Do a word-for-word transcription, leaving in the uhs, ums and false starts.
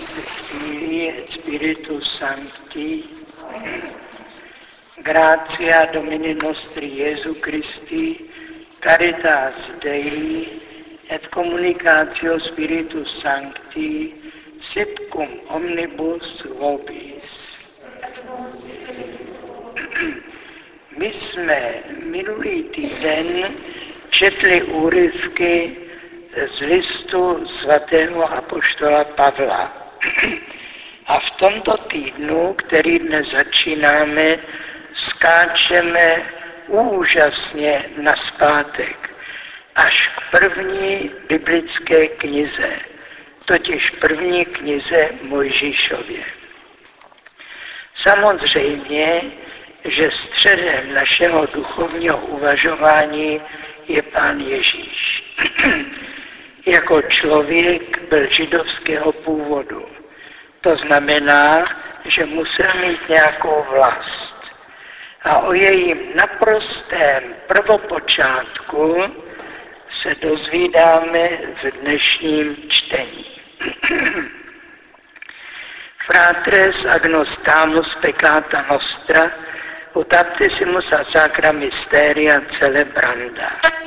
Filii et Spiritus Sancti, gratia Domini nostri Iesu Christi, caritas Dei, et communicatio Spiritus Sancti, sit cum omnibus vobis. My jsme minulý týden četli úryvky z listu svatého apoštola Pavla. A v tomto týdnu, který dnes začínáme, skáčeme úžasně nazpátek až k první biblické knize, totiž první knize Mojžíšově. Samozřejmě, že středem našeho duchovního uvažování je Pán Ježíš. Jako člověk byl židovského původu. To znamená, že musel mít nějakou vlast. A o jejím naprostém prvopočátku se dozvídáme v dnešním čtení. Fratres agnostamus peccata nostra, ut baptisimus a sacra mysteria celebranda.